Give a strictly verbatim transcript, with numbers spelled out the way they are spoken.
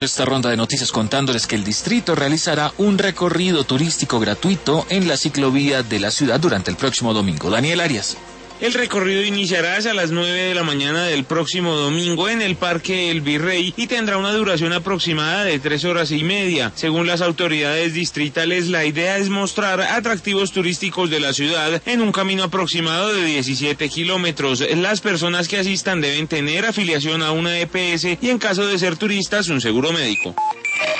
Esta ronda de noticias contándoles que el distrito realizará un recorrido turístico gratuito en la ciclovía de la ciudad durante el próximo domingo. Daniel Arias. El recorrido iniciará a las nueve de la mañana del próximo domingo en el Parque El Virrey y tendrá una duración aproximada de tres horas y media. Según las autoridades distritales, la idea es mostrar atractivos turísticos de la ciudad en un camino aproximado de diecisiete kilómetros. Las personas que asistan deben tener afiliación a una E P S y, en caso de ser turistas, un seguro médico.